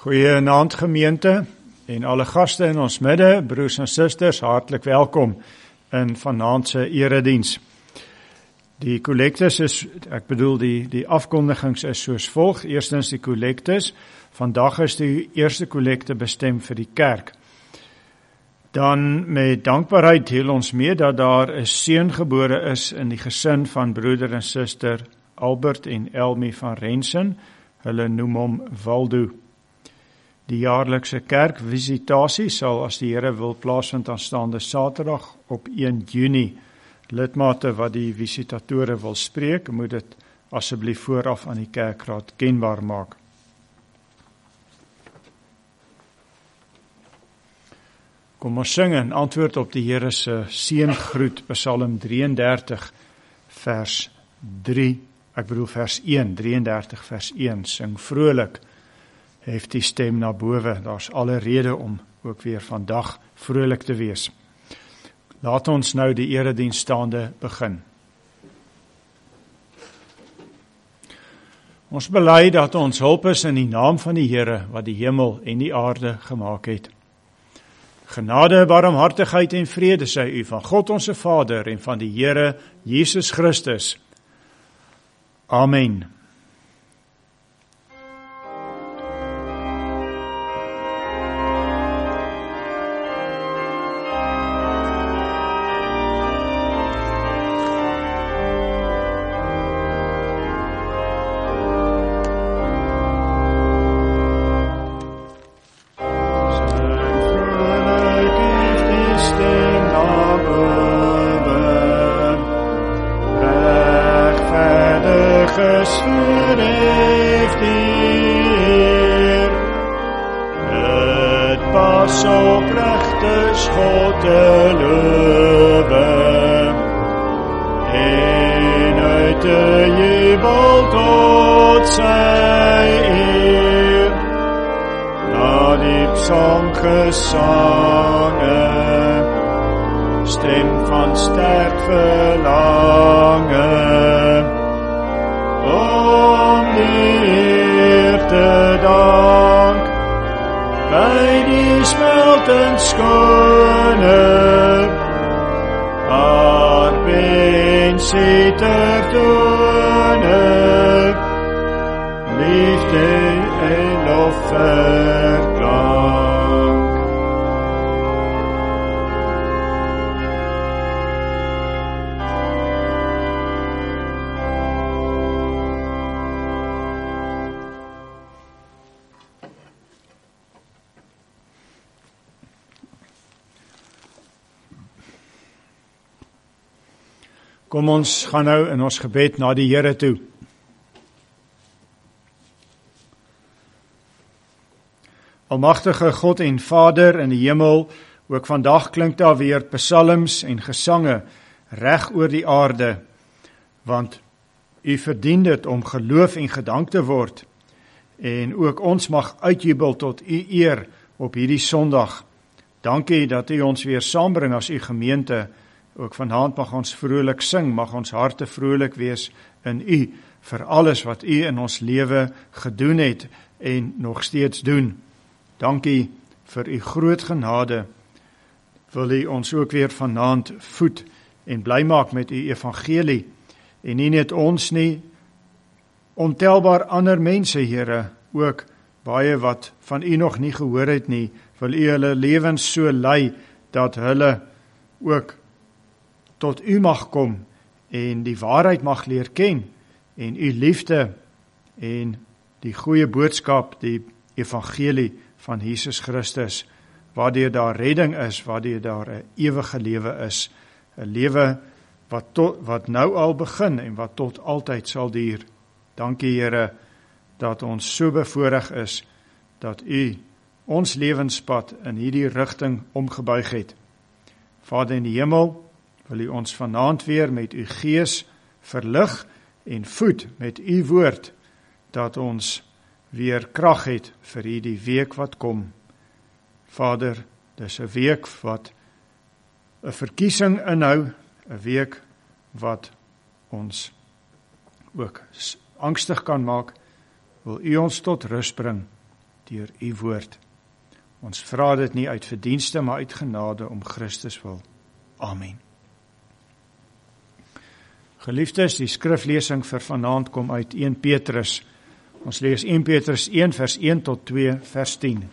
Goeienaand gemeente en alle gaste in ons midde, broers en susters, hartlik welkom in vanaand se erediens. Die kollektes is, die afkondigings is soos volg. Eerstens die kollektes. Vandag is die eerste kollekte bestem vir die kerk. Dan met dankbaarheid deel ons mee dat daar 'n seun gebore is in die gesin van broeder en suster Albert en Elmi van Rensen. Hulle noem hom Waldo. Die jaarlikse kerkvisitasie sal, as die Here wil, plaasvind aanstaande Saterdag op 1 Junie. Lidmate wat die visitatore wil spreek, moet dit asseblief vooraf aan die kerkraad kenbaar maak. Kom ons sing in antwoord op die Here se seëngroet, Psalm 33 vers 1, 33 vers 1, sing vrolik, hef die stem na bowe, daar's alle rede om ook weer vandag vrolik te wees. Laat ons nou die erediens staande begin. Ons bely dat ons hulp is in die naam van die Here, wat die hemel en die aarde gemaak het. Genade, barmhartigheid en vrede sy u van God onze Vader en van die Here Jesus Christus. Amen. Kom ons gaan nou in ons gebed na die Here toe. Almagtige God en Vader in die hemel, ook vandag klink daar weer psalms en gesange reg oor die aarde, want u verdien dit om geloof en gedank te word, en ook ons mag uitjubel tot u eer op hierdie Sondag. Dankie dat u ons weer saambring as u gemeente. Ook vanaand mag ons vrolik sing, mag ons harte vrolik wees in u, vir alles wat u in ons lewe gedoen het en nog steeds doen. Dankie vir u groot genade. Wil u ons ook weer vanaand voed en bly maak met u evangelie, en nie net ons nie, ontelbaar ander mense, Here, ook baie wat van u nog nie gehoor het nie, wil u hulle lewens so lei, dat hulle ook tot u mag kom en die waarheid mag leer ken en u liefde en die goeie boodskap, die evangelie van Jesus Christus, waardeur daar redding is, waardeur daar 'n ewige lewe is, 'n lewe wat nou al begin en wat tot altyd sal duur. Dankie Here dat ons so bevoorreg is dat u ons lewenspad in hierdie rigting omgebuig het. Vader in die hemel, wil u ons vanaand weer met u gees verlig en voed met u woord, dat ons weer krag het vir hierdie week wat kom. Vader, dis 'n week wat 'n verkiesing inhou, 'n week wat ons ook angstig kan maak, wil u ons tot rus bring. deur u woord. Ons vra dit nie uit verdienste, maar uit genade om Christus wil. Amen. Geliefdes, die skriflesing vir vanaand kom uit 1 Petrus. Ons lees 1 Petrus 1 vers 1 tot 2 vers 10.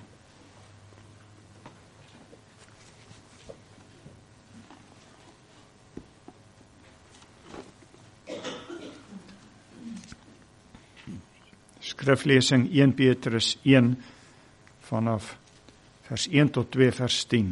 Skriflesing 1 Petrus 1 vanaf vers 1 tot 2 vers 10.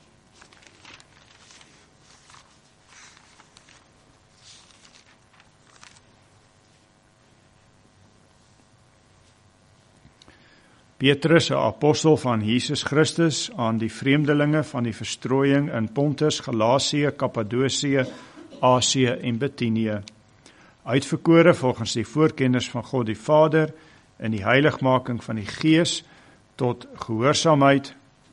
Petrus, 'n apostel van Jesus Christus, aan die vreemdelinge van die verstrooiing in Pontus, Galasië, Kappadosie, Asië en Bithynië, uitverkore volgens die voorkennis van God die Vader in die heiligmaking van die Gees tot gehoorsaamheid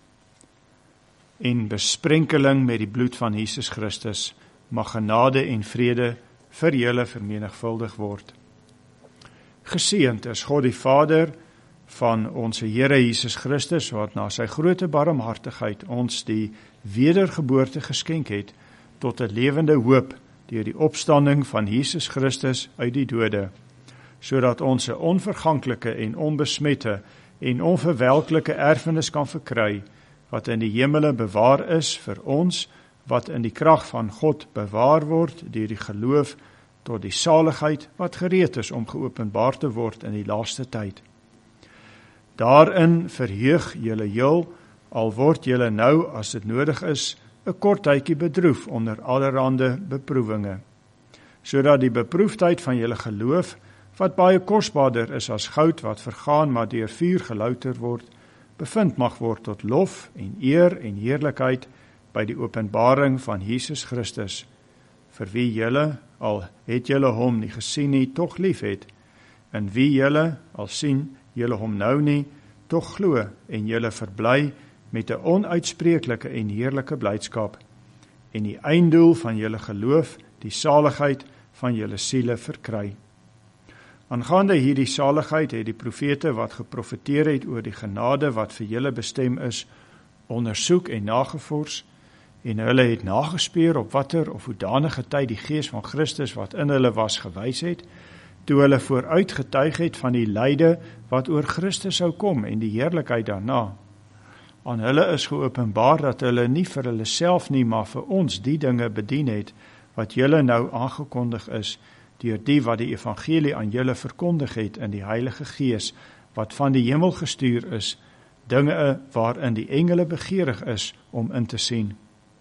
en besprenkeling met die bloed van Jesus Christus, mag genade en vrede vir julle vermenigvuldig word. Geseënd is God die Vader van ons Here Jesus Christus, wat na sy groote barmhartigheid ons die wedergeboorte geskenk het tot 'n lewende hoop deur die opstanding van Jesus Christus uit die dode, sodat ons 'n onverganklike en onbesmette en onverwelklike erfenis kan verkry, wat in die hemele bewaar is vir ons, wat in die krag van God bewaar word deur die geloof tot die saligheid wat gereed is om geopenbaar te word in die laaste tyd. Daarin verheug julle heel, al word julle nou, as dit nodig is, 'n kort tydjie bedroef onder allerhande beproewinge, sodat die beproefdheid van julle geloof, wat baie kosbaarder is as goud wat vergaan, maar deur vuur gelouter word, bevind mag word tot lof en eer en heerlikheid by die openbaring van Jesus Christus, vir wie julle, al het julle hom nie gesien nie, tog lief het, en wie julle, al sien julle hom nou nie, tog glo en julle verbly met 'n onuitspreeklike en heerlike blydskap, en die einddoel van julle geloof, die saligheid van julle siele verkry. Aangaande hierdie saligheid het die profete wat geprofeteer het oor die genade wat vir julle bestem is, ondersoek en nagevors, en hulle het nagespeur op watter of hoedanige tyd die Gees van Christus wat in hulle was gewys het, toe hulle vooruit getuig het van die lyde wat oor Christus sou kom en die heerlikheid daarna. Aan hulle is geopenbaar dat hulle nie vir hulle self nie, maar vir ons die dinge bedien het, wat julle nou aangekondig is, deur die wat die evangelie aan julle verkondig het in die Heilige Gees, wat van die hemel gestuur is, dinge waarin die engele begeerig is om in te sien.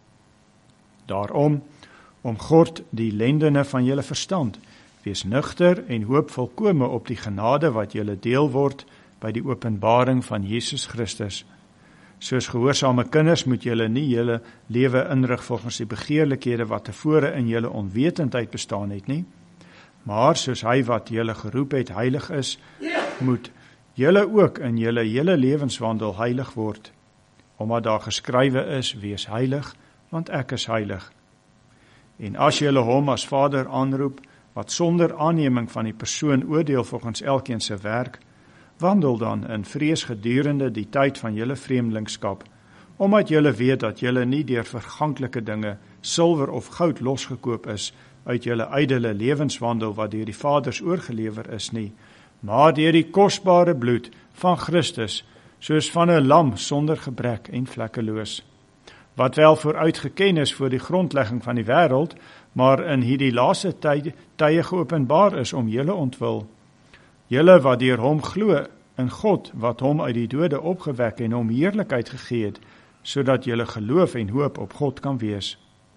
Daarom, omgord die lendene van julle verstand, wees nugter en hoop volkome op die genade wat julle deel word by die openbaring van Jesus Christus. Soos gehoorsame kinders moet julle nie julle lewe inrig volgens die begeerlikhede wat tevore in julle onwetendheid bestaan het nie, maar soos hy wat julle geroep het heilig is, moet julle ook in julle hele lewenswandel heilig word, omdat daar geskrywe is, wees heilig, want ek is heilig. En as julle hom as Vader aanroep, wat sonder aanneming van die persoon oordeel volgens elkeen se werk, wandel dan in vrees gedurende die tyd van julle vreemdelingskap, omdat julle weet dat julle nie deur verganklike dinge, silwer of goud losgekoop is, uit julle ydelle lewenswandel wat deur die Vaders oorgelewer is nie, maar deur die kosbare bloed van Christus, soos van 'n lam sonder gebrek en vlekkeloos, wat wel vooruit geken is voor die grondlegging van die wêreld, maar in hierdie laaste tye geopenbaar is om julle ontwil. Julle wat deur hom glo in God, wat hom uit die dode opgewek en hom heerlikheid gegee het, sodat julle geloof en hoop op God kan wees.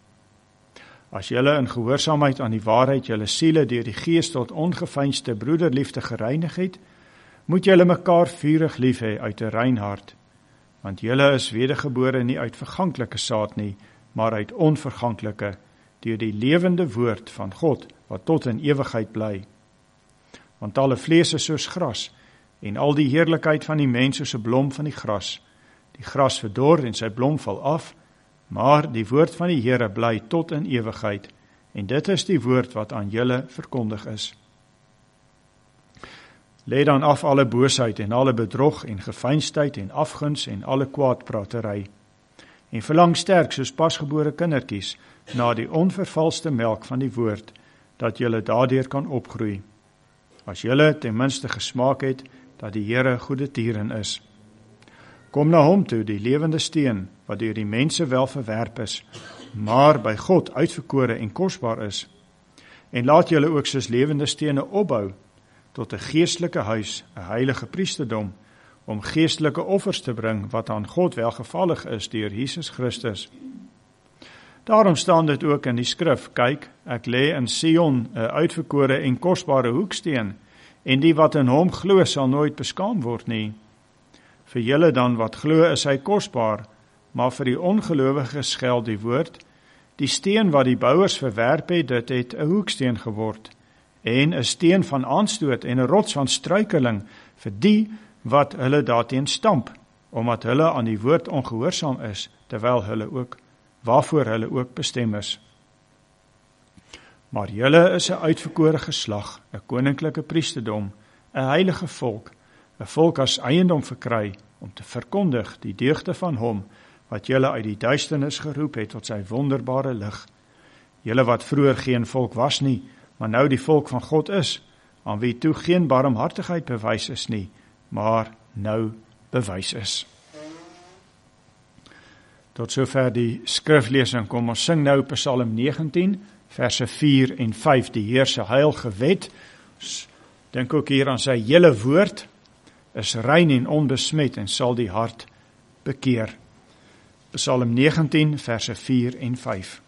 As julle in gehoorsaamheid aan die waarheid julle siele deur die Gees tot ongeveinsde broederliefde gereinig het, moet julle mekaar vurig lief hê uit 'n rein hart, want julle is wedergebore nie uit verganklike saad nie, maar uit onverganklike, deur die lewende woord van God, wat tot in ewigheid bly. Want alle vlees is soos gras, en al die heerlikheid van die mens soos 'n blom van die gras. Die gras verdor en sy blom val af, maar die woord van die Here bly tot in ewigheid, en dit is die woord wat aan julle verkondig is. Lê dan af alle boosheid en alle bedrog en geveinsdheid en afguns en alle kwaadpratery. En verlang sterk soos pasgebore kindertjies na die onvervalste melk van die woord, dat julle daardeur kan opgroei. As julle ten minste gesmaak het, dat die Here goeie tieren is. Kom na hom toe, die lewende steen, wat deur die mense wel verwerp is, maar by God uitverkore en kosbaar is. En laat julle ook soos lewende stene opbou, tot 'n geestelike huis, 'n heilige priesterdom, om geestelike offers te bring, wat aan God welgevallig is deur Jesus Christus. Daarom staan dit ook in die skrif, kyk, ek lê in Sion 'n uitverkore en kosbare hoeksteen, en die wat in hom glo sal nooit beskaam word nie. Vir julle dan wat glo is hy kosbaar, maar vir die ongelowiges geld die woord, die steen wat die bouers verwerp het, dit het 'n hoeksteen geword, en 'n steen van aanstoot en 'n rots van struikeling vir die wat hulle daarteen stamp, omdat hulle aan die woord ongehoorsaam is, terwyl waarvoor hulle ook bestem is. Maar julle is 'n uitverkore geslag, 'n koninklike priesterdom, 'n heilige volk, 'n volk as eiendom verkry, om te verkondig die deugde van hom, wat julle uit die duisternis geroep het tot sy wonderbare lig. Julle wat vroeër geen volk was nie, maar nou die volk van God is, aan wie toe geen barmhartigheid bewys is nie, maar nou bewys is. Tot sover die skriflesing. Kom ons sing nou Psalm 19, verse 4 en 5, die Heer se heilige wet. Dink ook hier aan sy hele woord, is rein en onbesmet en sal die hart bekeer. Psalm 19, verse 4 en 5.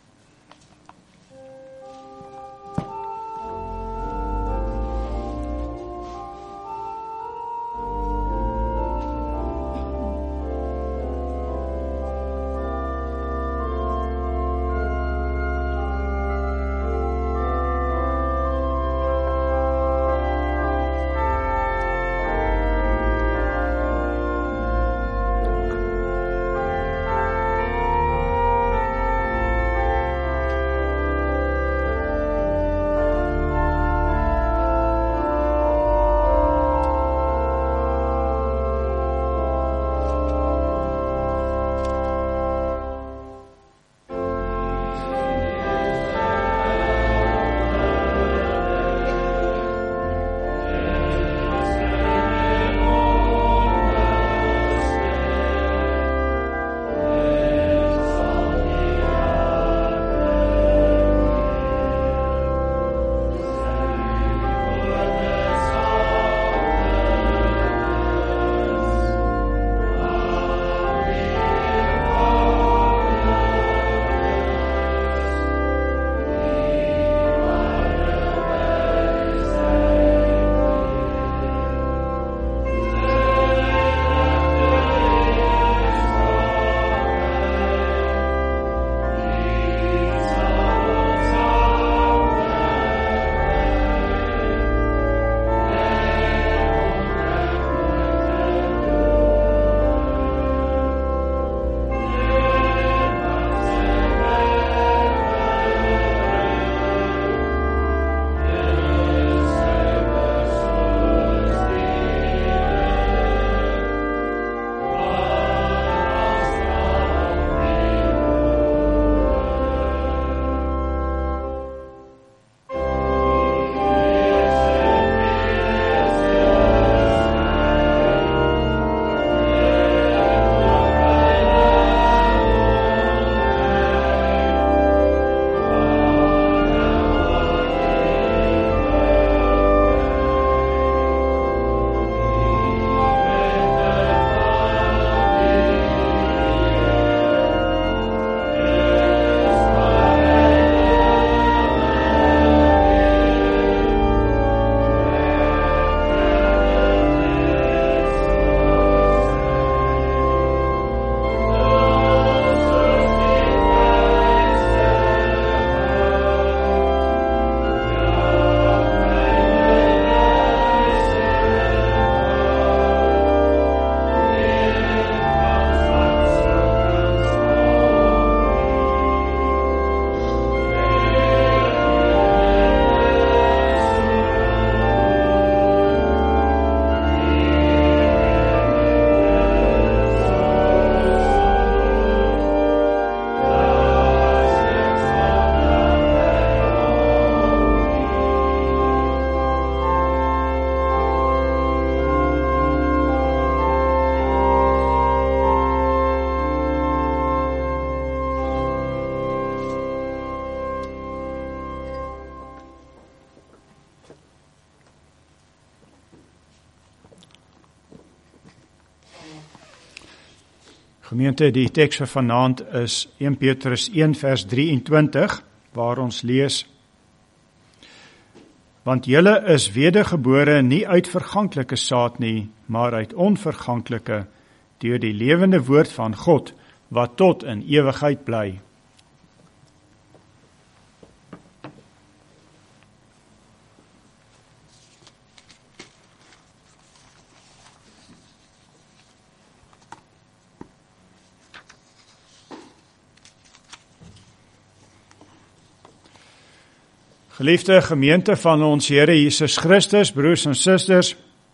Gemeente, die teks vir vanaand is 1 Petrus 1 vers 23, waar ons lees: Want julle is wedergebore nie uit verganklike saad nie, maar uit onverganklike, deur die lewende woord van God, wat tot in ewigheid bly. Geliefde gemeente van ons Here Jesus Christus, broers en susters,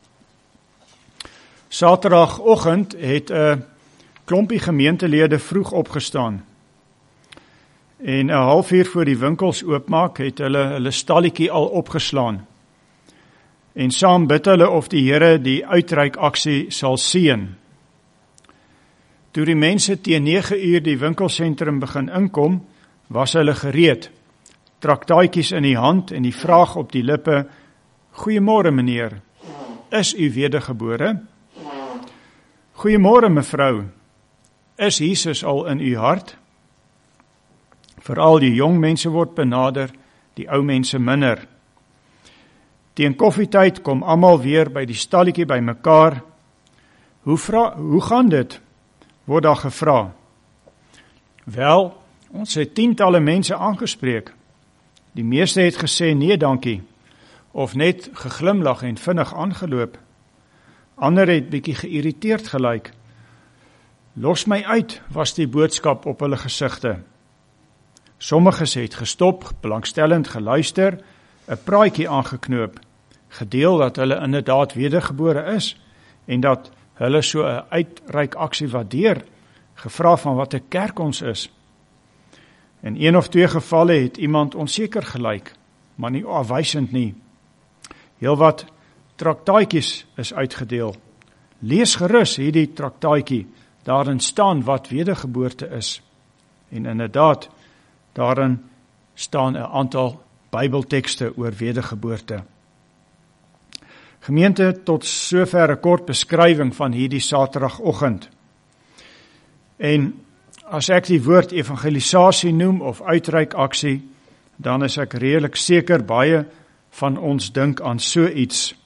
Saterdagoggend het 'n klompie gemeentelede vroeg opgestaan en 'n halfuur voor die winkels oopmaak het hulle stalletjie al opgeslaan en saam bid hulle of die Here die uitreikaksie sal seën. Toe die mense teen 9 uur die winkelsentrum begin inkom, was hulle gereed, traktaatjies in die hand en die vraag op die lippe: Goeiemôre meneer, is u wedergebore? Goeiemôre mevrou, is Jesus al in u hart? Veral die jong mense word benader, die ou mense minder. Teen koffietyd kom almal weer by die stalletjie bymekaar. Hoe gaan dit? Word daar gevra. Wel, ons het tientalle mense aangespreek. Die meeste het gesê nee dankie, of net geglimlag en vinnig aangeloop. Ander het bietjie geïrriteerd gelyk. Los my uit, was die boodskap op hulle gesigte. Sommiges het gestop, belangstellend geluister, 'n praatjie aangeknoop, gedeel dat hulle inderdaad wedergebore is, en dat hulle so 'n uitreikaksie waardeer, gevra van watter kerk ons is. In 1 of 2 gevalle het iemand onseker gelyk, maar nie afwysend nie. Heelwat traktaatjies is uitgedeel. Lees gerus hierdie traktaatjie, daarin staan wat wedergeboorte is. En inderdaad, daarin staan 'n aantal Bybeltekste oor wedergeboorte. Gemeente, tot sover 'n kort beskrywing van hierdie Saterdagoggend. En as ek die woord evangelisasie noem of uitreikaksie, dan is ek redelik seker baie van ons dink aan so iets.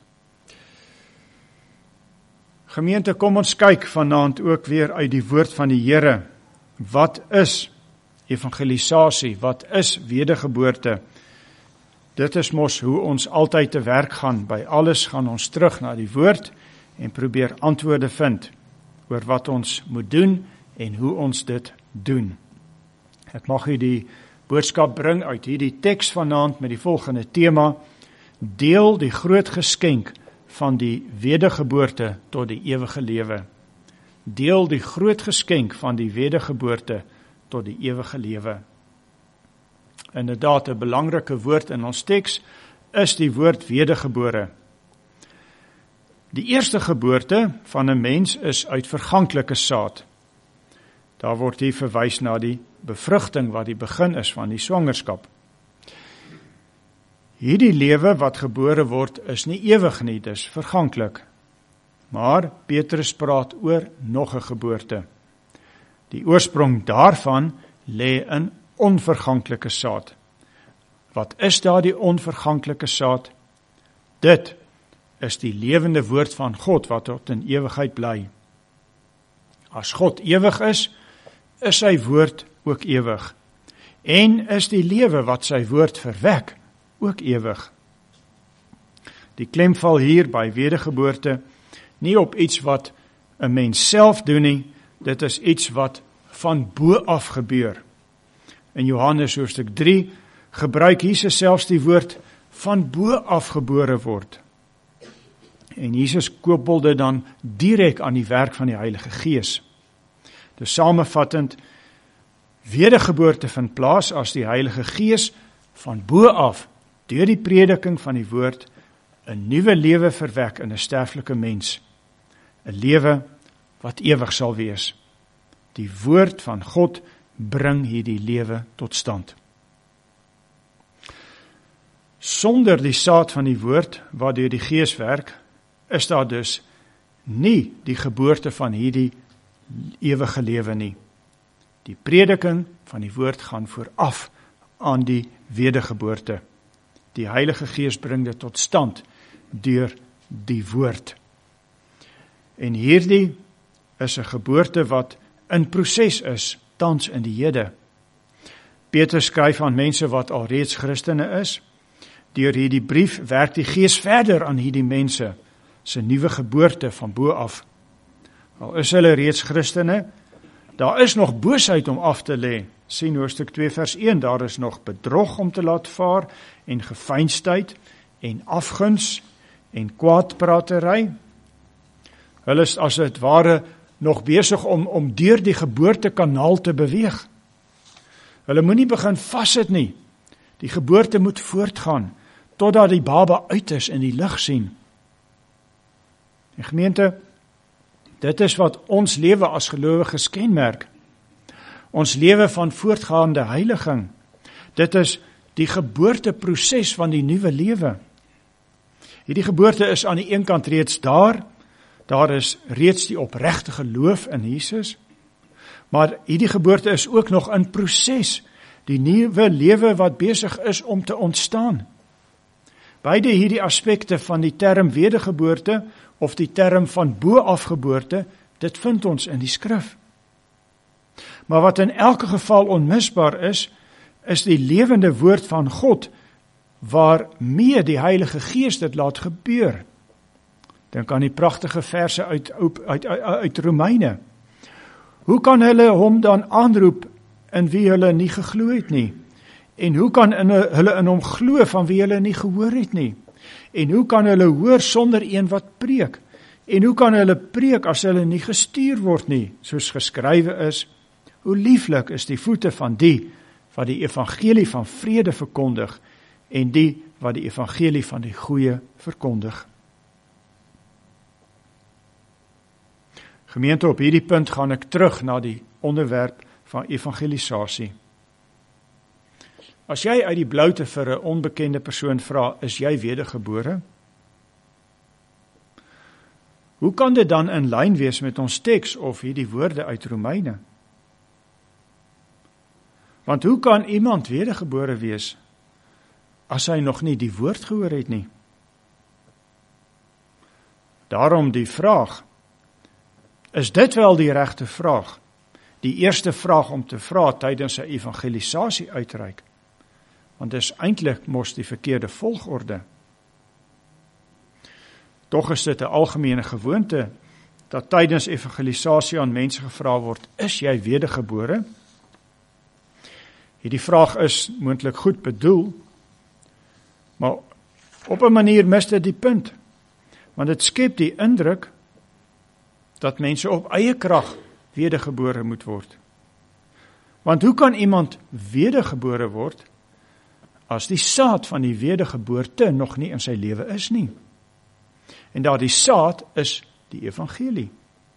Gemeente, kom ons kyk vanaand ook weer uit die woord van die Here. Wat is evangelisasie? Wat is wedergeboorte? Dit is mos hoe ons altyd te werk gaan. By alles gaan ons terug na die woord en probeer antwoorde vind oor wat ons moet doen en hoe ons dit doen. Ek mag u die boodskap bring uit hierdie teks vanaand met die volgende tema: deel die groot geskenk van die wedergeboorte tot die ewige lewe. Deel die groot geskenk van die wedergeboorte tot die ewige lewe. Inderdaad, 'n belangrike woord in ons teks is die woord wedergebore. Die eerste geboorte van 'n mens is uit verganklike saad. Daar word hier verwys na die bevrugting wat die begin is van die swangerskap. Hierdie lewe wat gebore word is nie ewig nie, dis verganklik. Maar Petrus praat oor nog 'n geboorte. Die oorsprong daarvan lê in onverganklike saad. Wat is daardie onverganklike saad? Dit is die lewende woord van God wat tot in ewigheid bly. As God ewig is sy woord ook ewig. En is die lewe wat sy woord verwek ook ewig. Die klem val hier by wedergeboorte nie op iets wat 'n mens self doen nie, dit is iets wat van bo af gebeur. In Johannes hoofstuk 3 gebruik Jesus selfs die woord van bo af gebore word. En Jesus koppel dit dan direk aan die werk van die Heilige Gees. Dus samevattend, wedergeboorte vind plaas as die Heilige Gees van bo af, deur die prediking van die woord, 'n nuwe lewe verwek in 'n sterflike mens. 'n Lewe wat ewig sal wees. Die woord van God bring hierdie lewe tot stand. Sonder die saad van die woord, waardeur die Gees werk, is daar dus nie die geboorte van hierdie ewige lewe nie. Die prediking van die woord gaan vooraf aan die wedergeboorte. Die Heilige Gees bring dit tot stand deur die woord. En hierdie is 'n geboorte wat in proses is, tans in die hede. Petrus skryf aan mense wat al reeds Christene is. Deur hierdie brief werk die Gees verder aan hierdie mense se nuwe geboorte van bo af. Al is hulle reeds Christene, daar is nog boosheid om af te lê. Sien hoofstuk 2 vers 1, daar is nog bedrog om te laat vaar, en geveinsdheid, en afguns, en kwaadpratery. Hulle is as het ware nog besig om deur die geboortekanaal te beweeg. Hulle moenie begin vassit nie. Die geboorte moet voortgaan, totdat die baba uit is en die lig sien. En gemeente, dit is wat ons lewe as gelowiges kenmerk. Ons lewe van voortgaande heiliging. Dit is die geboorteproses van die nuwe lewe. Hierdie geboorte is aan die een kant reeds daar. Daar is reeds die opregte geloof in Jesus. Maar hierdie geboorte is ook nog in proses. Die nuwe lewe wat besig is om te ontstaan. Beide hierdie aspekte van die term wedergeboorte of die term van bo-afgeboorte, dit vind ons in die skrif. Maar wat in elke geval onmisbaar is die lewende woord van God, waarmee die Heilige Gees dit laat gebeur. Dink aan die pragtige verse uit Romeine. Hoe kan hulle hom dan aanroep in wie hulle nie geglo het nie? En hoe kan hulle in hom glo van wie hulle nie gehoor het nie? En hoe kan hulle hoor sonder een wat preek? En hoe kan hulle preek as hulle nie gestuur word nie? Soos geskrywe is, hoe lieflik is die voete van die wat die evangelie van vrede verkondig en die wat die evangelie van die goeie verkondig. Gemeente, op hierdie punt gaan ek terug na die onderwerp van evangelisasie. As jy uit die bloute vir 'n onbekende persoon vra, is jy wedergebore? Hoe kan dit dan in lyn wees met ons teks of hierdie woorde uit Romeine? Want hoe kan iemand wedergebore wees as hy nog nie die woord gehoor het nie? Daarom die vraag, is dit wel die regte vraag? Die eerste vraag om te vra tydens 'n evangelisasie uitreik. Want dit is eintlik mos die verkeerde volgorde. Tog is dit 'n algemene gewoonte dat tydens evangelisasie aan mense gevra word, is jy wedergebore? Hierdie vraag is moontlik goed bedoel, maar op 'n manier mis dit die punt, want dit skep die indruk dat mense op eie krag wedergebore moet word. Want hoe kan iemand wedergebore word as die saad van die wedergeboorte nog nie in sy lewe is nie? En daardie saad is die evangelie.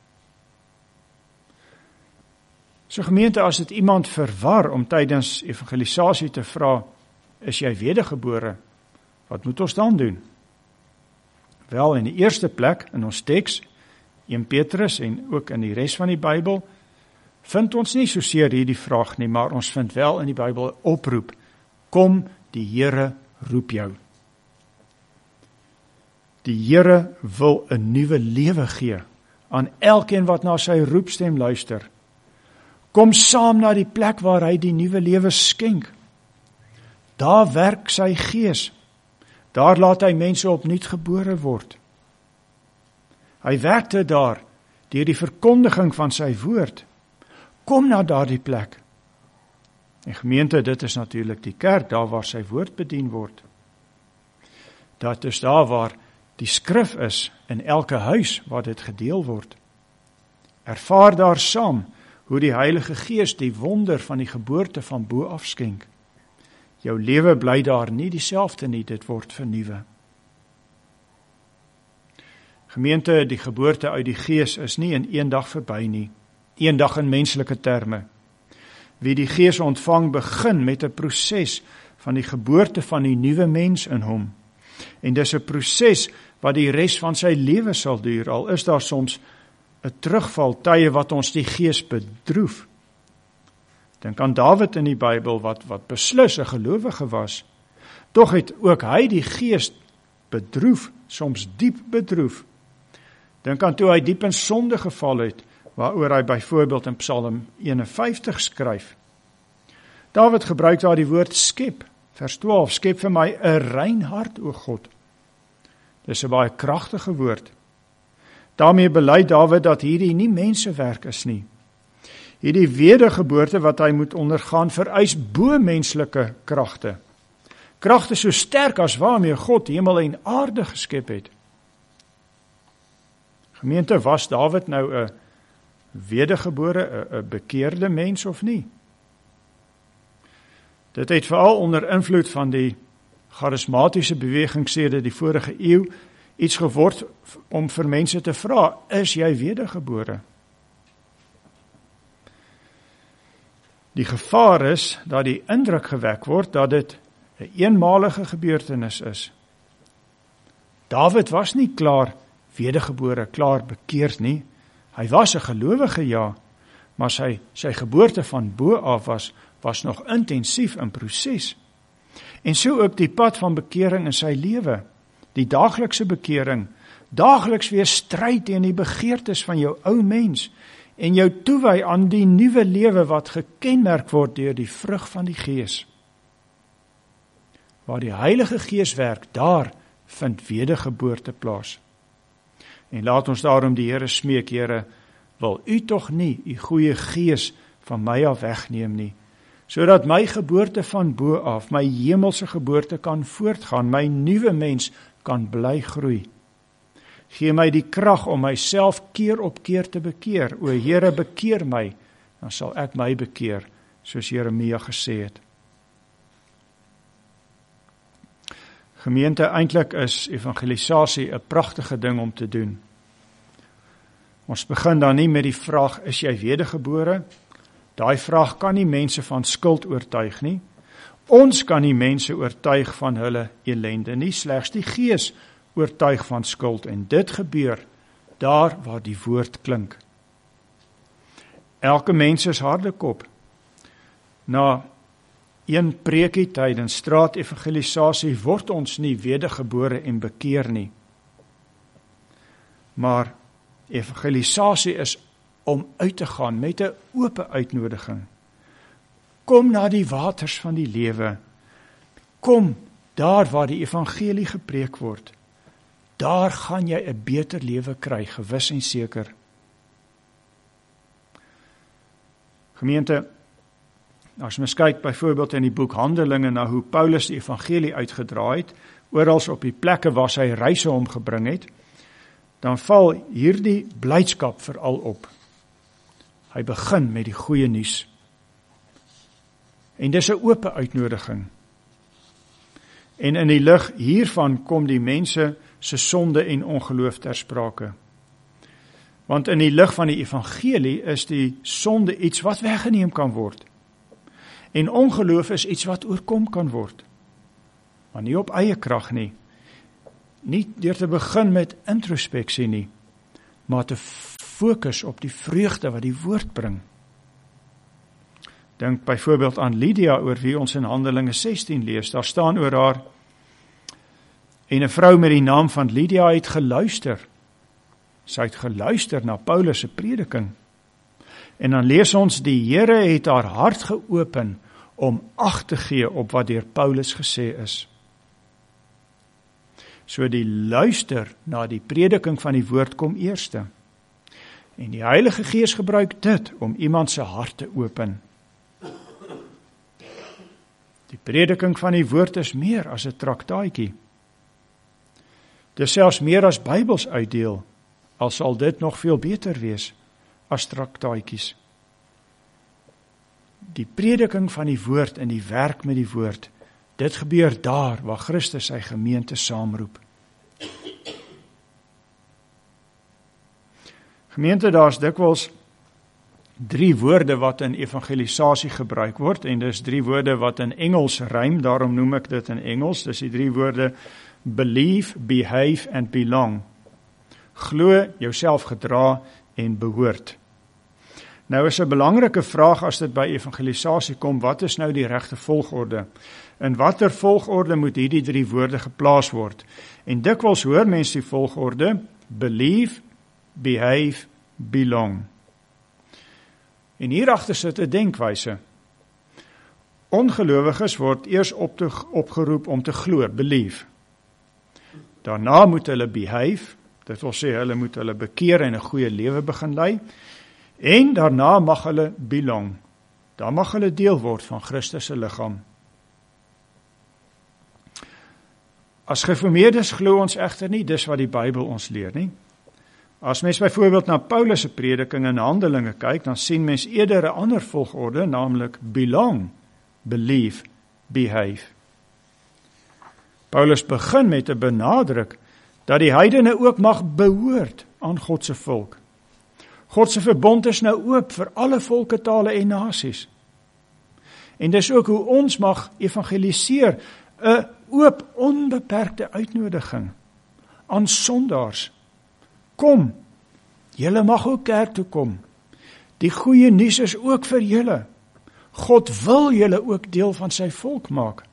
So gemeente, as dit iemand verwar om tydens evangelisasie te vra, is jy wedergebore? Wat moet ons dan doen? Wel, in die eerste plek in ons teks, 1 Petrus en ook in die res van die Bybel, vind ons nie soseer hierdie vraag nie, maar ons vind wel in die Bybel 'n oproep. Kom, die Here roep jou. Die Here wil 'n nuwe lewe gee aan elkeen wat na sy roepstem luister. Kom saam na die plek waar hy die nuwe lewe skenk. Daar werk sy Gees. Daar laat hy mense opnuut gebore word. Hy werkte daar deur die verkondiging van sy woord. Kom na daardie plek. En gemeente, dit is natuurlik die kerk, daar waar sy woord bedien word. Dat is daar waar die skrif is, in elke huis waar dit gedeel word. Ervaar daar saam hoe die Heilige Gees die wonder van die geboorte van bo af skenk. Jou lewe bly daar nie dieselfde nie, dit word vernuwe. Gemeente, die geboorte uit die Gees is nie in een dag verby nie, een dag in menslike terme. Wie die Gees ontvang, begin met 'n proses van die geboorte van die nuwe mens in hom. En dis 'n proses wat die res van sy lewe sal duur, al is daar soms 'n terugval, tye wat ons die gees bedroef. Dink aan Dawid in die Bybel wat beslis 'n gelowige was. Tog het ook hy die gees bedroef, soms diep bedroef. Dink aan toe hy diep in sonde geval het, waaroor hy byvoorbeeld in Psalm 51 skryf. Dawid gebruik daar die woord skep, vers 12, skep vir my 'n rein hart, o God. Dis 'n baie kragtige woord. Daarmee bely Dawid dat hierdie nie mensewerk is nie. Hierdie wedergeboorte wat hy moet ondergaan vereis bo-menslike kragte. Kragte so sterk as waarmee God hemel en aarde geskep het. Gemeente, was Dawid nou 'n wedergebore, 'n bekeerde mens of nie? Dit het veral onder invloed van die charismatiese beweging sedert die vorige eeu iets geword om vir mense te vra, is jy wedergebore? Die gevaar is dat die indruk gewek word dat dit 'n eenmalige gebeurtenis is. Dawid was nie klaar wedergebore, klaar bekeerd nie. Hy was 'n gelowige, ja, maar sy geboorte van bo af was nog intensief in proses. En so ook die pad van bekering in sy lewe, die daaglikse bekering, daagliks weer stryd teen die begeertes van jou ou mens en jou toewy aan die nuwe lewe wat gekenmerk word deur die vrug van die Gees. Waar die Heilige Gees werk, daar vind wedergeboorte plaas. En laat ons daarom die Here smeek, Here, wil U tog nie U goeie Gees van my af wegneem nie, sodat my geboorte van bo af, my hemelse geboorte kan voortgaan, my nuwe mens kan bly groei. Gee my die krag om myself keer op keer te bekeer. O Here, bekeer my, dan sal ek my bekeer, soos Jeremia gesê het. Gemeente, eintlik is evangelisasie 'n pragtige ding om te doen. Ons begin dan nie met die vraag, is jy wedergebore? Daai vraag kan nie mense van skuld oortuig nie. Ons kan nie mense oortuig van hulle ellende nie, slegs die Gees oortuig van skuld. En dit gebeur daar waar die woord klink. Elke mens is hardekop. Na een preekie tydens straatevangelisasie word ons nie wedergebore en bekeer nie. Maar evangelisasie is om uit te gaan met 'n oop uitnodiging. Kom na die waters van die lewe. Kom daar waar die evangelie gepreek word. Daar gaan jy 'n beter lewe kry, gewis en seker. Gemeente, as mens kyk byvoorbeeld in die boek Handelinge na hoe Paulus die evangelie uitgedra het, oral op die plekke waar sy reise hom gebring het, dan val hierdie blydskap veral op. Hy begin met die goeie nuus. En dis 'n oop uitnodiging. En in die lig hiervan kom die mense se sonde en ongeloof ter sprake. Want in die lig van die evangelie is die sonde iets wat weggeneem kan word. En ongeloof is iets wat oorkom kan word. Maar nie op eie krag nie. Nie deur te begin met introspeksie nie, maar te fokus op die vreugde wat die woord bring. Dink byvoorbeeld aan Lydia, oor wie ons in Handelinge 16 lees. Daar staan oor haar, en 'n vrou met die naam van Lydia het geluister. Sy het geluister na Paulus se prediking. En dan lees ons, die Here het haar hart geopen om ag te gee op wat deur Paulus gesê is. So die luister na die prediking van die woord kom eerste. En die Heilige Gees gebruik dit om iemand se hart te open. Die prediking van die woord is meer as 'n traktaatjie. Dis selfs meer as Bybels uitdeel, al sal dit nog veel beter wees as traktaatjies. Die prediking van die woord en die werk met die woord, dit gebeur daar waar Christus sy gemeente saamroep. Gemeente, daar's dikwels 3 woorde wat in evangelisasie gebruik word, en dis 3 woorde wat in Engels rym, daarom noem ek dit in Engels. Dis die 3 woorde believe, behave and belong. Glo, jouself gedra en behoort. Nou is 'n belangrike vraag as dit by evangelisasie kom, wat is nou die regte volgorde? In watter volgorde moet hierdie 3 woorde geplaas word? En dikwels hoor mense die volgorde, believe, behave, belong. En hierachter sit 'n denkwyse. Ongelowiges word eers opgeroep om te glo, believe. Daarna moet hulle behave, dit wil sê hulle moet hulle bekeer en 'n goeie lewe begin lei, en daarna mag hulle belong, dan mag hulle deel word van Christus se liggaam. As gereformeerdes glo ons egter nie, dis wat die Bybel ons leer nie. As mens byvoorbeeld na Paulus se prediking in Handelinge kyk, dan sien mens eerder 'n ander volgorde, naamlik belong, believe, behave. Paulus begin met 'n benadruk dat die heidene ook mag behoort aan God se volk. God se verbond is nou oop vir alle volke, tale en nasies. En dis ook hoe ons mag evangeliseer, 'n oop, onbeperkte uitnodiging aan sondaars. Kom, julle mag ook kerk toe kom. Die goeie nuus is ook vir julle. God wil julle ook deel van sy volk maak.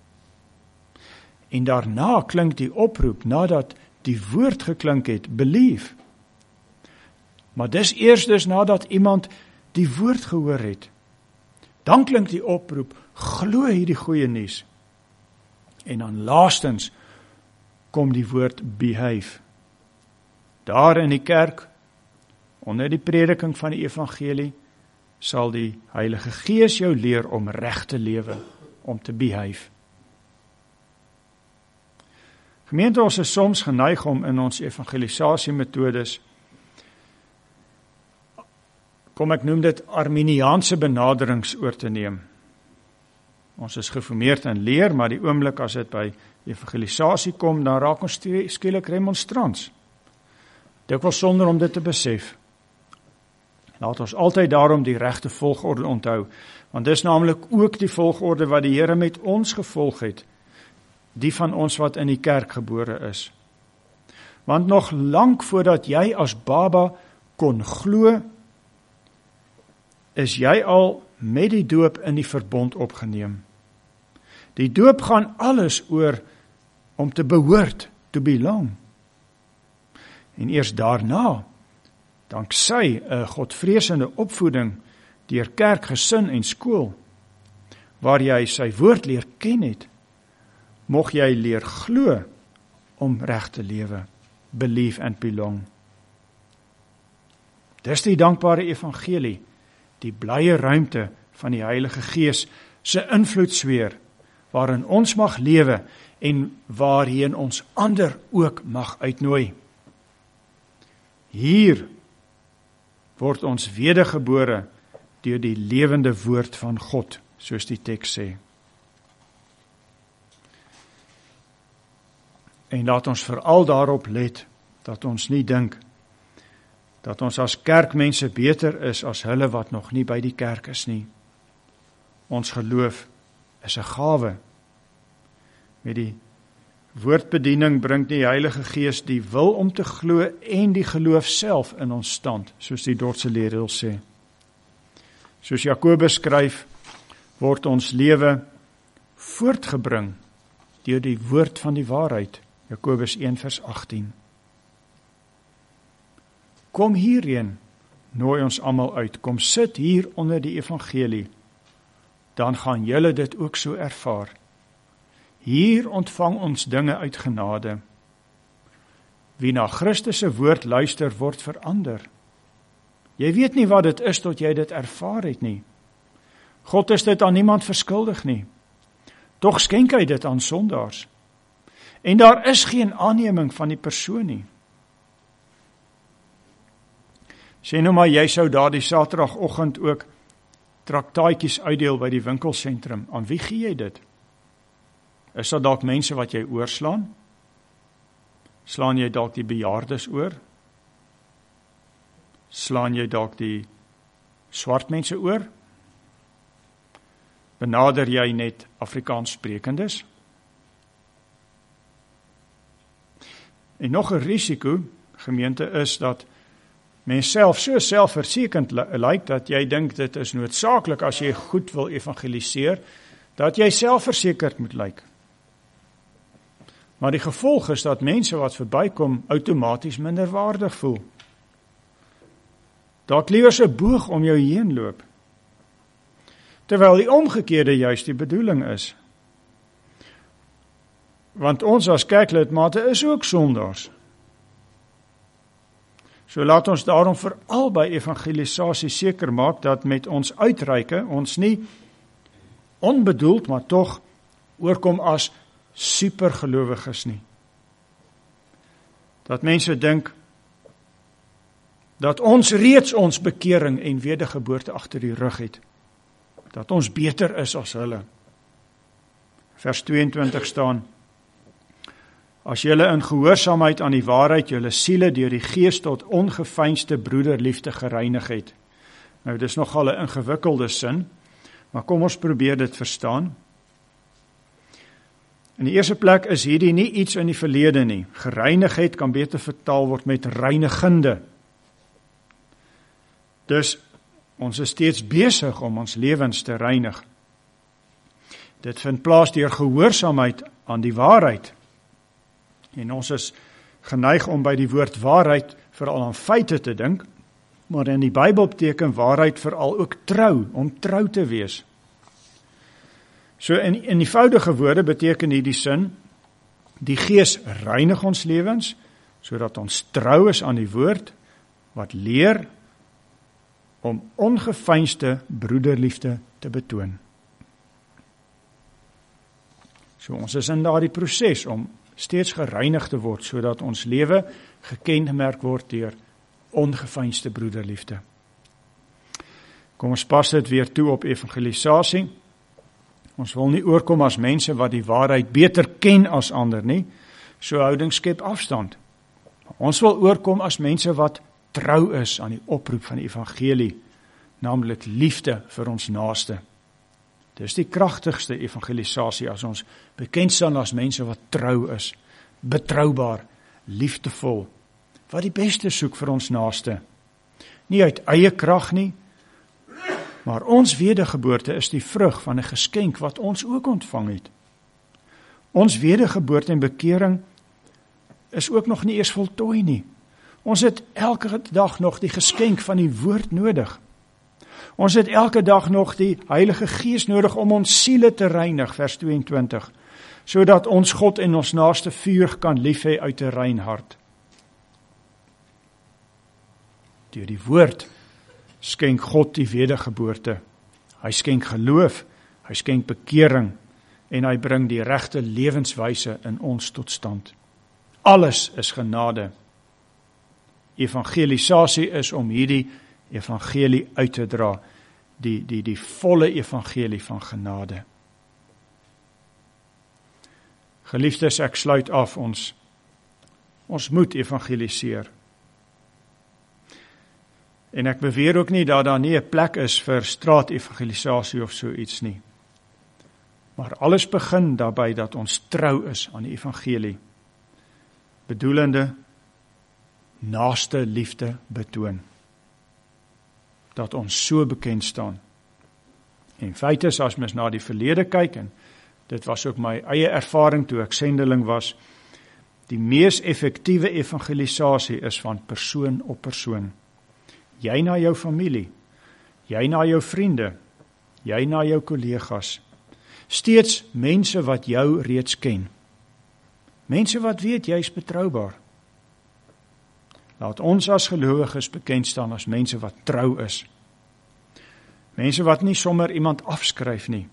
En daarna klink die oproep, nadat die woord geklink het, believe. Maar dis eers dus nadat iemand die woord gehoor het. Dan klink die oproep, glo hierdie goeie nuus. En dan laastens kom die woord behave. Daar in die kerk, onder die prediking van die evangelie, sal die Heilige Gees jou leer om reg te lewe, om te behave. Gemeente, ons is soms geneig om in ons evangelisasiemetodes, kom ek noem dit Arminiaanse benaderings oor te neem. Ons is geformeerd in leer, maar die oomblik as dit by evangelisasie kom, dan raak ons skielik remonstrants. Dikwels sonder om dit te besef. Laat ons altyd daarom die regte volgorde onthou, want dis naamlik ook die volgorde wat die Here met ons gevolg het, die van ons wat in die kerk gebore is. Want nog lank voordat jy as baba kon glo, is jy al met die doop in die verbond opgeneem. Die doop gaan alles oor om te behoort, to belong. En eers daarna, danksy 'n godvreesende opvoeding deur kerk, gesin en skool, waar jy sy woord leer ken het, mocht jy leer glo om reg te lewe, believe and belong. Dis die dankbare evangelie, die blye ruimte van die Heilige Gees se invloedsfeer, waarin ons mag lewe en waarheen ons ander ook mag uitnooi. Hier word ons wedergebore deur die lewende woord van God, soos die teks sê. En laat ons veral daarop let, dat ons nie dink, dat ons as kerkmense beter is as hulle wat nog nie by die kerk is nie. Ons geloof is 'n gawe. Met die woordbediening bring die Heilige Gees die wil om te glo en die geloof self in ons stand, soos die Dordtse leerreël sê. Soos Jakobus skryf, word ons lewe voortgebring deur die woord van die waarheid, Jakobus 1 vers 18. Kom hierheen, nooi ons almal uit, kom sit hier onder die evangelie, dan gaan julle dit ook so ervaar. Hier ontvang ons dinge uit genade. Wie na Christus se woord luister, word verander. Jy weet nie wat dit is tot jy dit ervaar het nie. God is dit aan niemand verskuldig nie. Tog skenk hy dit aan sondaars. En daar is geen aanneming van die persoon nie. Sê nou maar, jy sou daardie Saterdagoggend ook traktaatjies uitdeel by die winkelsentrum. Aan wie gee jy dit? Is dat dalk mense wat jy oorslaan? Slaan jy dalk die bejaardes oor? Slaan jy dalk die swart mense oor? Benader jy net Afrikaans sprekendes? En nog 'n risiko, gemeente, is dat mens self so selfversekerd lyk, dat jy dink dit is noodsaaklik as jy goed wil evangeliseer, dat jy selfversekerd moet lyk. Maar die gevolg is dat mense wat verbykom, outomaties minderwaardig voel. Dalk liewer 'n boog om jou heen loop. Terwyl die omgekeerde juist die bedoeling is. Want ons as kerklidmate is ook sondaars. So laat ons daarom veral by evangelisasie seker maak dat met ons uitreike ons nie onbedoeld, maar tog oorkom as supergelowiges nie. Dat mense dink dat ons reeds ons bekering en wedergeboorte agter die rug het. Dat ons beter is as hulle. Vers 22 staan: As julle in gehoorsaamheid aan die waarheid julle siele deur die Gees tot ongeveinsde broederliefde gereinig het. Nou, dis nogal 'n ingewikkelde sin, maar kom ons probeer dit verstaan. In die eerste plek is hierdie nie iets in die verlede nie. Gereinigheid kan beter vertaal word met reinigende. Dus, ons is steeds besig om ons lewens te reinig. Dit vind plaas deur gehoorsaamheid aan die waarheid. En ons is geneig om by die woord waarheid veral aan feite te dink, maar in die Bybel beteken waarheid veral ook trou, om trou te wees. So in eenvoudige woorde beteken hierdie sin, die Gees reinig ons lewens, sodat ons trou is aan die woord, wat leer om ongeveinsde broederliefde te betoon. So ons is in daardie proses om steeds gereinig te word, sodat ons lewe gekenmerk word deur ongeveinsde broederliefde. Kom ons pas dit weer toe op evangelisasie. Ons wil nie oorkom as mense wat die waarheid beter ken as ander nie, so houding skep afstand. Ons wil oorkom as mense wat trou is aan die oproep van die evangelie, naamlik liefde vir ons naaste. Dis die kragtigste evangelisasie as ons bekend staan as mense wat trou is, betroubaar, liefdevol, wat die beste soek vir ons naaste. Nie uit eie krag nie, maar ons wedergeboorte is die vrug van 'n geskenk wat ons ook ontvang het. Ons wedergeboorte en bekering is ook nog nie eers voltooi nie. Ons het elke dag nog die geskenk van die woord nodig. Ons het elke dag nog die Heilige Gees nodig om ons siele te reinig, vers 22, sodat ons God en ons naaste vuur kan lief hê uit 'n rein hart. Deur die woord skenk God die wedergeboorte. Hy skenk geloof, hy skenk bekering en hy bring die regte lewenswyse in ons tot stand. Alles is genade. Evangelisasie is om hierdie evangelie uit te dra, die volle evangelie van genade. Geliefdes, ek sluit af, ons moet evangeliseer. En ek beweer ook nie dat daar nie 'n plek is vir straatevangelisasie of so iets nie. Maar alles begin daarby dat ons trou is aan die evangelie, bedoelende naaste liefde betoon. Dat ons so bekend staan. En feit is, as mens na die verlede kyk, en dit was ook my eie ervaring toe ek sendeling was, die mees effektiewe evangelisasie is van persoon op persoon. Jy na jou familie, jy na jou vriende, jy na jou kollegas, steeds mense wat jou reeds ken. Mense wat weet jy is betroubaar. Laat ons as gelowiges bekend staan as mense wat trou is. Mense wat nie sommer iemand afskryf nie.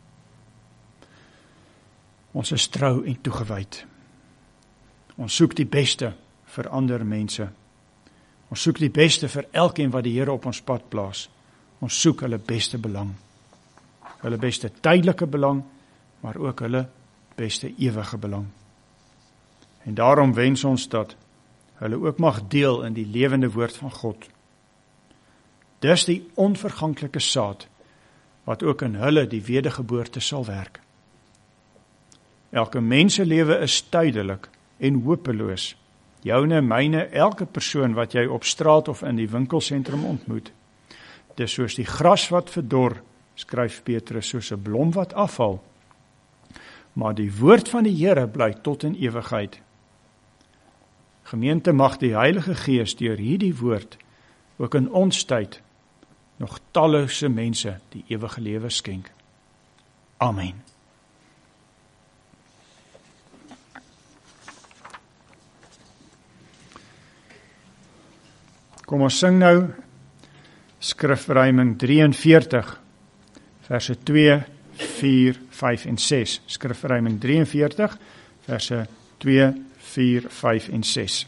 Ons is trou en toegewyd. Ons soek die beste vir ander mense. Ons soek die beste vir elkeen wat die Here op ons pad plaas. Ons soek hulle beste belang. Hulle beste tydelike belang, maar ook hulle beste ewige belang. En daarom wens ons dat hulle ook mag deel in die lewende woord van God. Dis die onverganklike saad, wat ook in hulle die wedergeboorte sal werk. Elke mensenlewe is tydelik en hopeloos, Joune, myne, elke persoon wat jy op straat of in die winkelsentrum ontmoet. Dis soos die gras wat verdor, skryf Petrus, soos 'n blom wat afval. Maar die woord van die Here bly tot in ewigheid. Gemeente, mag die Heilige Gees deur hierdie woord ook in ons tyd nog tallose mense die ewige lewe skenk. Amen. Kom ons sing nou Skrifverruiming 43, verse 2, 4, 5 en 6. Skrifverruiming 43, verse 2, 4, 5 en 6.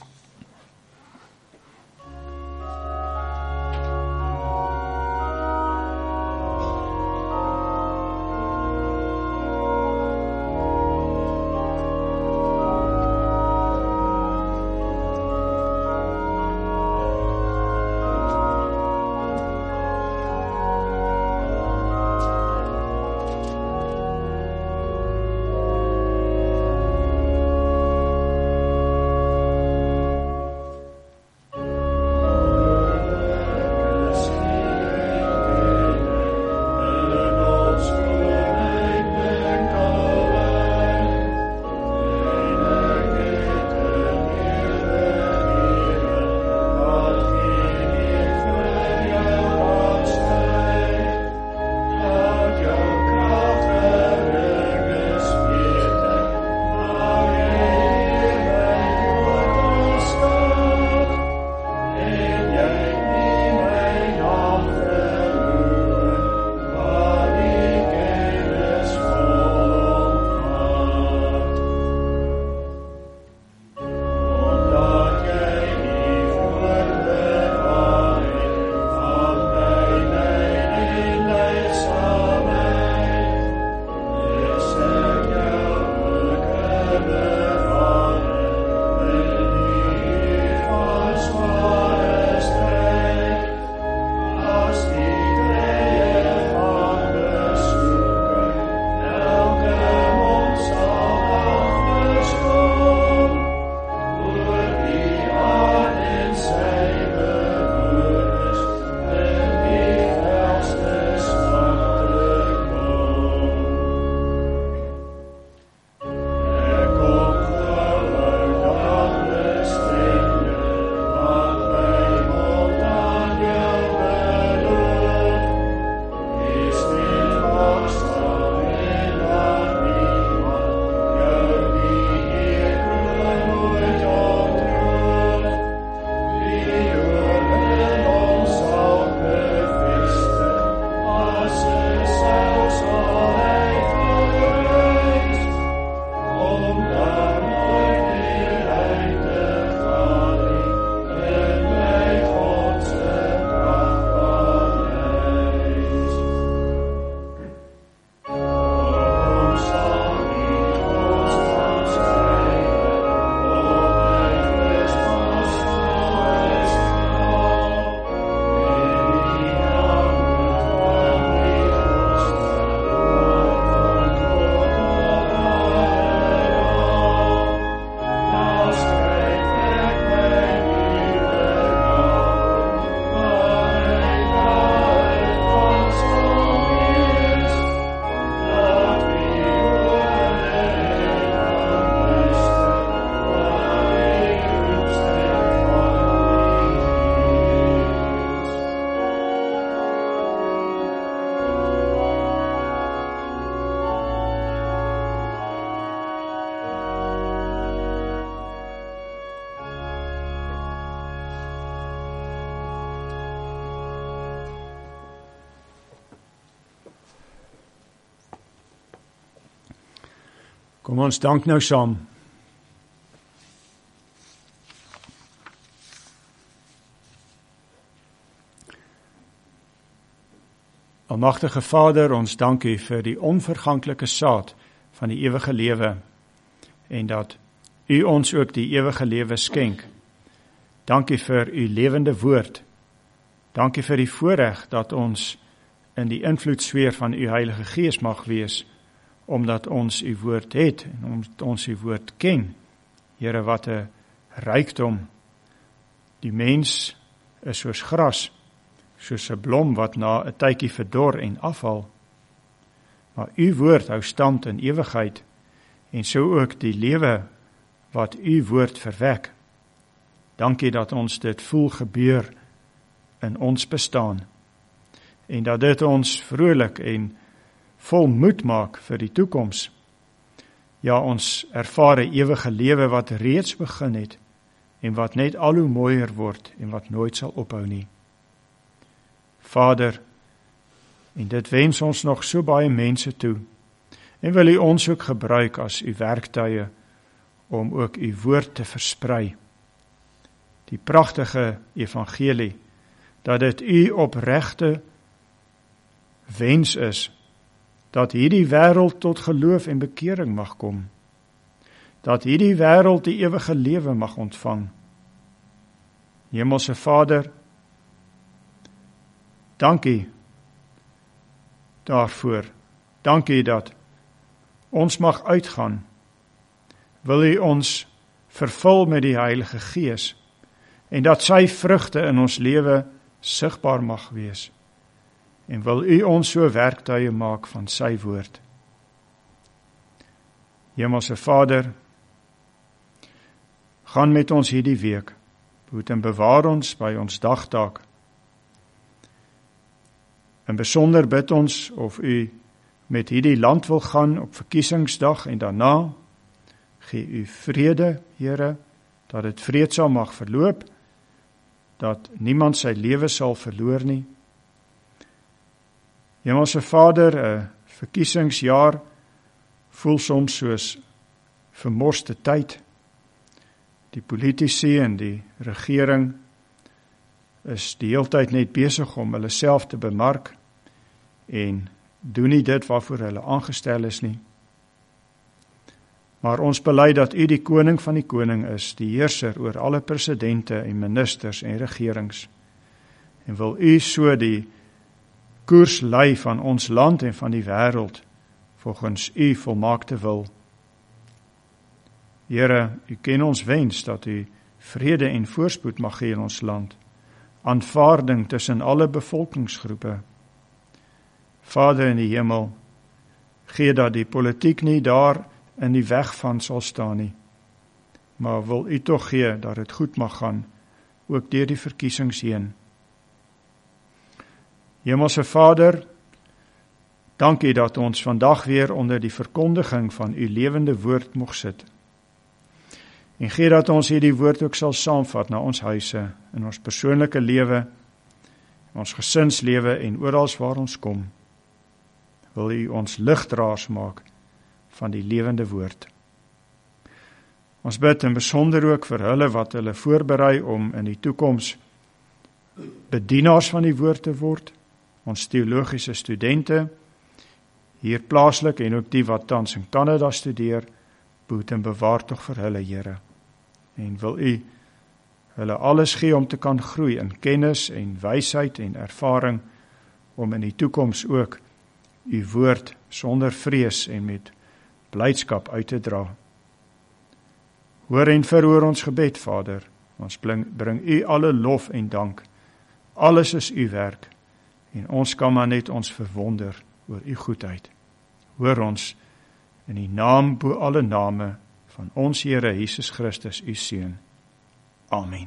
Kom ons dank nou saam. Almagtige Vader, ons dank U vir die onverganklike saad van die ewige lewe en dat U ons ook die ewige lewe skenk. Dankie vir U lewende woord. Dankie vir die voorreg dat ons in die invloedsfeer van U Heilige Gees mag wees, omdat ons U woord het en omdat ons U woord ken. Here, wat 'n rykdom. Die mens is soos gras, soos 'n blom wat na 'n tydjie verdor en afval. Maar u woord hou stand in ewigheid, en so ook die lewe wat u woord verwek. Dankie dat ons dit voel gebeur in ons bestaan, en dat dit ons vrolik en vol moed maak vir die toekoms. Ja, ons ervaar 'n ewige lewe wat reeds begin het, en wat net al hoe mooier word, en wat nooit sal ophou nie. Vader, en dit wens ons nog so baie mense toe, en wil u ons ook gebruik as u werktuie, om ook u woord te versprei. Die pragtige evangelie, dat dit u opregte wens is, dat hierdie wêreld tot geloof en bekering mag kom, dat hierdie wêreld die ewige lewe mag ontvang. Hemelse Vader, dankie daarvoor, dankie dat ons mag uitgaan. Wil u ons vervul met die Heilige Gees, en dat sy vrugte in ons lewe sigbaar mag wees, en wil u ons so werktuie maak van sy woord. Hemelse Vader, gaan met ons hierdie week, behoed en bewaar ons by ons dagtaak. In besonder bid ons of u met hierdie land wil gaan op verkiesingsdag en daarna, gee u vrede, Here, dat dit vreedsaam mag verloop, dat niemand sy lewe sal verloor nie. Hemelse Vader, 'n verkiesingsjaar voel soms soos vermorste tyd. Die politici en die regering is die heeltyd net besig om hulle self te bemark en doen nie dit waarvoor hulle aangestel is nie. Maar ons bely dat u die koning van die koning is, die heerser oor alle presidente en ministers en regerings, en wil u so die koers lei van ons land en van die wêreld, volgens u volmaakte wil. Here, u ken ons wens dat u vrede en voorspoed mag gee in ons land, aanvaarding tussen alle bevolkingsgroepe. Vader in die hemel, gee dat die politiek nie daar in die weg van sal staan nie, maar wil u tog gee dat dit goed mag gaan, ook deur die verkiesings heen. Hemelse Vader, dankie dat ons vandag weer onder die verkondiging van u lewende woord mag sit. En gee dat ons hierdie woord ook sal saamvat na ons huise, in ons persoonlike lewe, ons gesinslewe en oral waar ons kom. Wil u ons ligdraers maak van die lewende woord. Ons bid in besonder ook vir hulle wat hulle voorberei om in die toekoms bedienaars van die woord te word, ons teologiese studente, hier plaaslik en ook die wat tans in Kanada studeer, behoed en bewaar tog vir hulle, Here. En wil u hulle alles gee om te kan groei in kennis en wysheid en ervaring, om in die toekoms ook u woord sonder vrees en met blydskap uit te dra. Hoor en verhoor ons gebed, Vader. Ons bring u alle lof en dank. Alles is u werk, en ons kan maar net ons verwonder oor u goedheid. Hoor ons in die naam bo alle name van ons Here Jesus Christus, u Seun. Amen.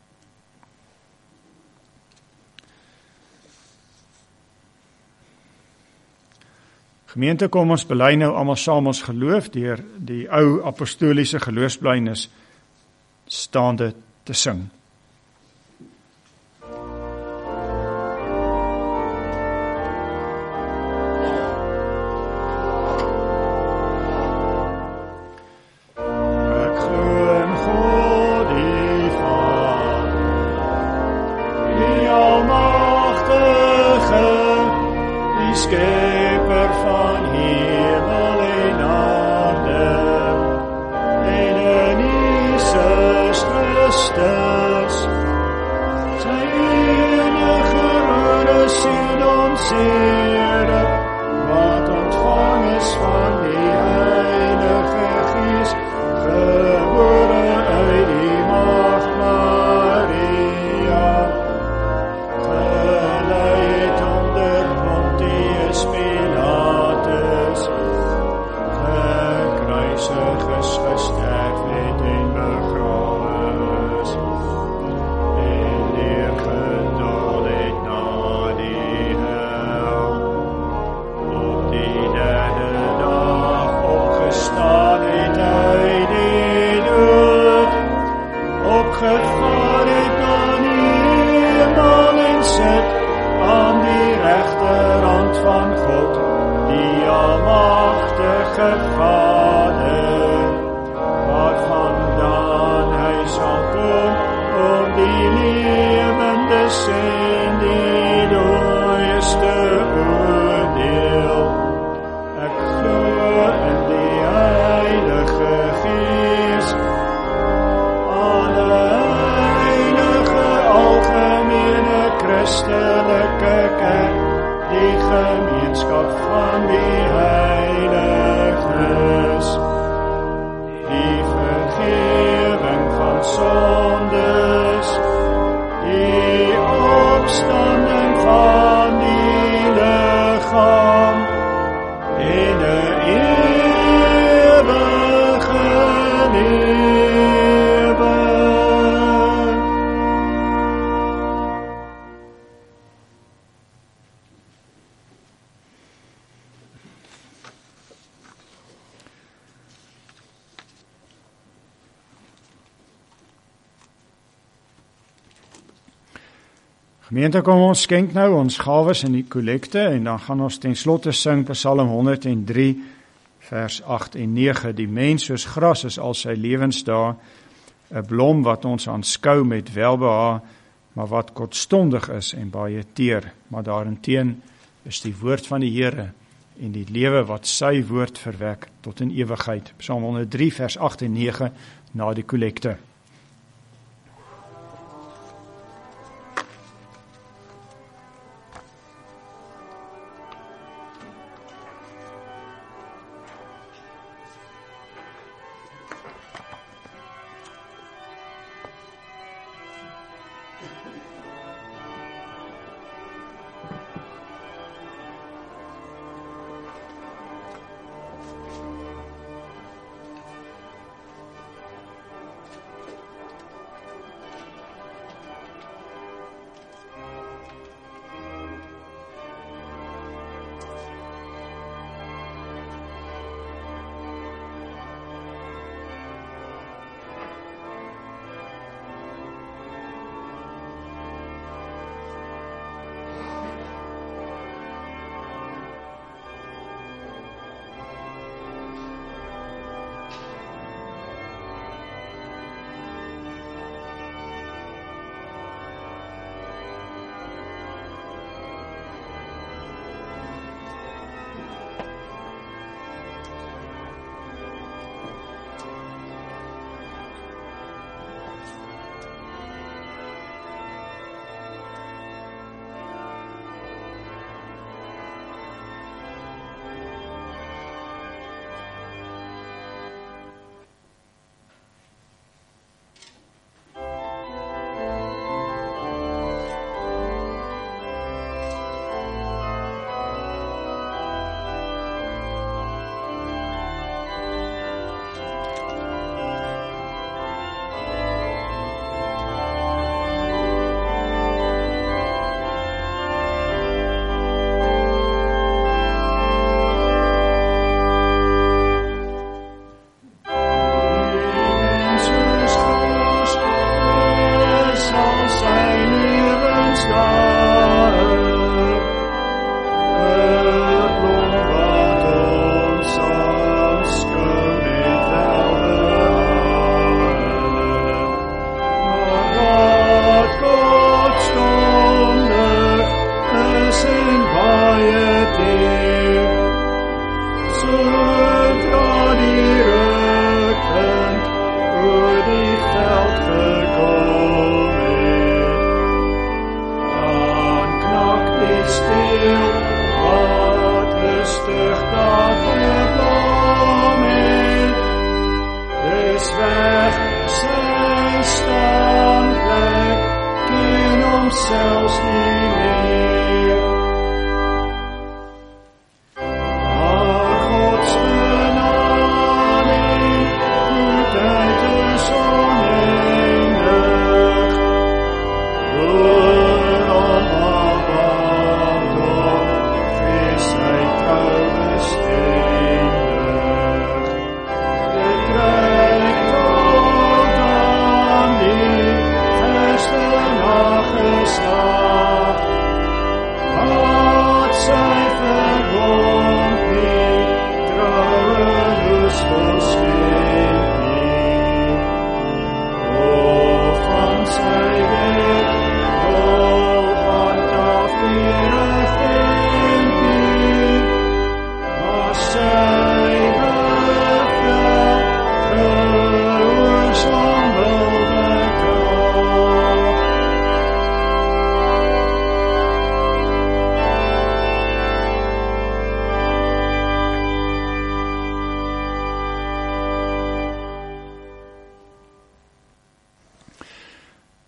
Gemeente, kom ons bely nou almal saam ons geloof deur die ou apostoliese geloofsbelijdenis staande te sing. Stay. Christus gesterf het en begrawe is, en neergedaal het na die hel, op die derde dag opgestaan het uit die dood, opgevaar het na die hemel en sit aan die regterhand van God, die almagtige Vader, waarvandaan hy sal kom om die lewendes en die dooies te oordeel. Ek glo in die Heilige Gees, alle heilige algemene Christelike kerk, die gemeenskap van die heiliges, die vergewing van sondes, die opstanding van die liggaam en 'n ewige lewe. Gemeente, kom ons skenk nou ons gawes in die kollekte en dan gaan ons ten slotte sing Psalm 103 vers 8 en 9. Die mens soos gras is al sy lewensdae, 'n blom wat ons aanskou met welbehae, maar wat kortstondig is en baie teer. Maar daarenteen is die woord van die Here en die lewe wat sy woord verwek tot in ewigheid. Psalm 103 vers 8 en 9 na die kollekte. zelfs niet meer. Maar Gods benaming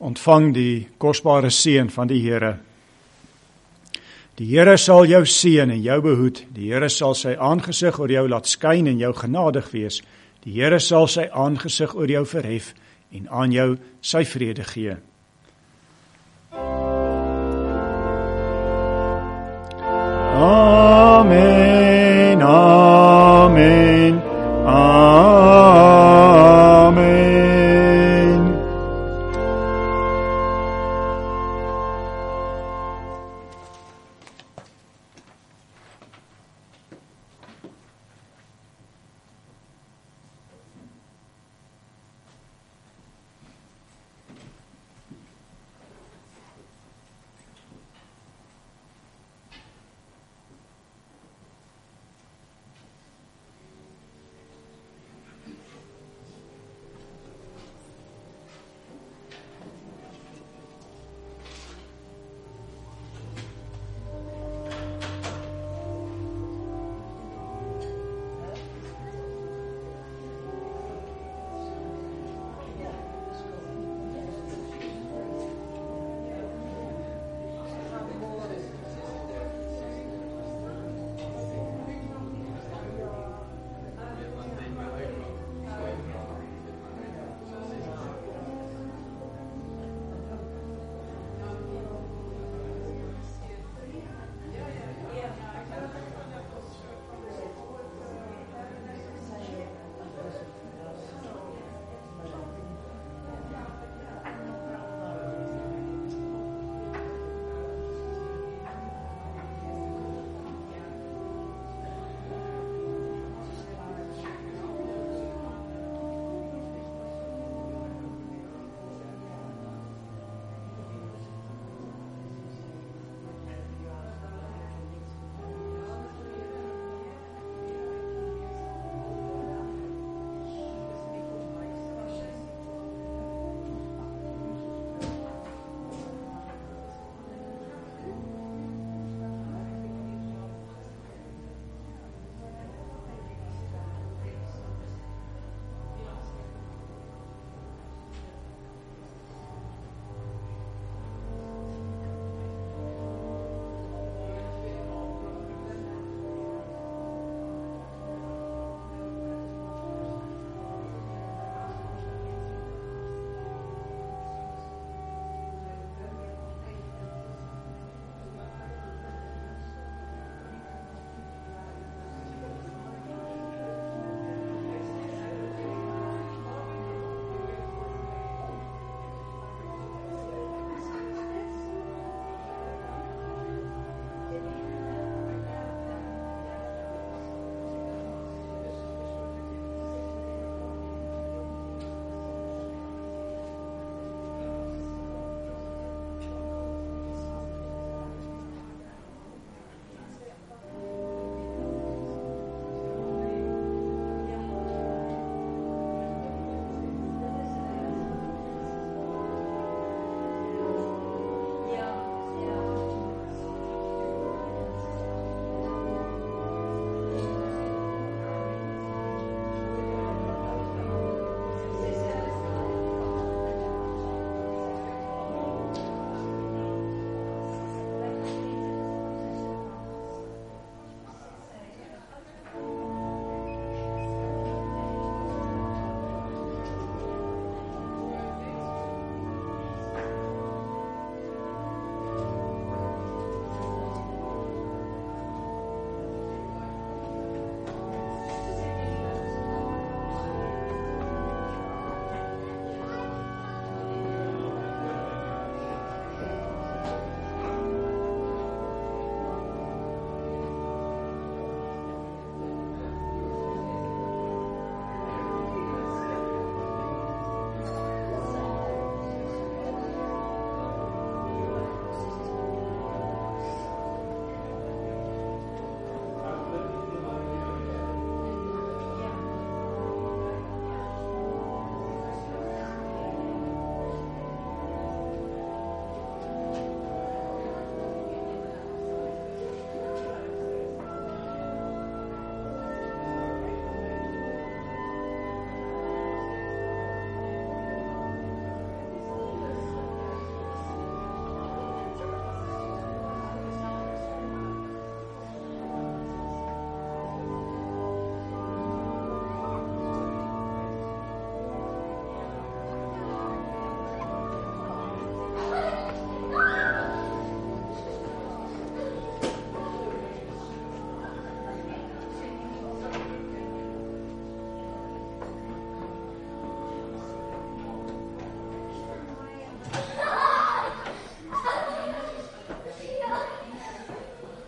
ontvang die kosbare seën van die Here. Die Here sal jou seën en jou behoed. Die Here sal sy aangesig oor jou laat skyn en jou genadig wees. Die Here sal sy aangesig oor jou verhef en aan jou sy vrede gee. Amen.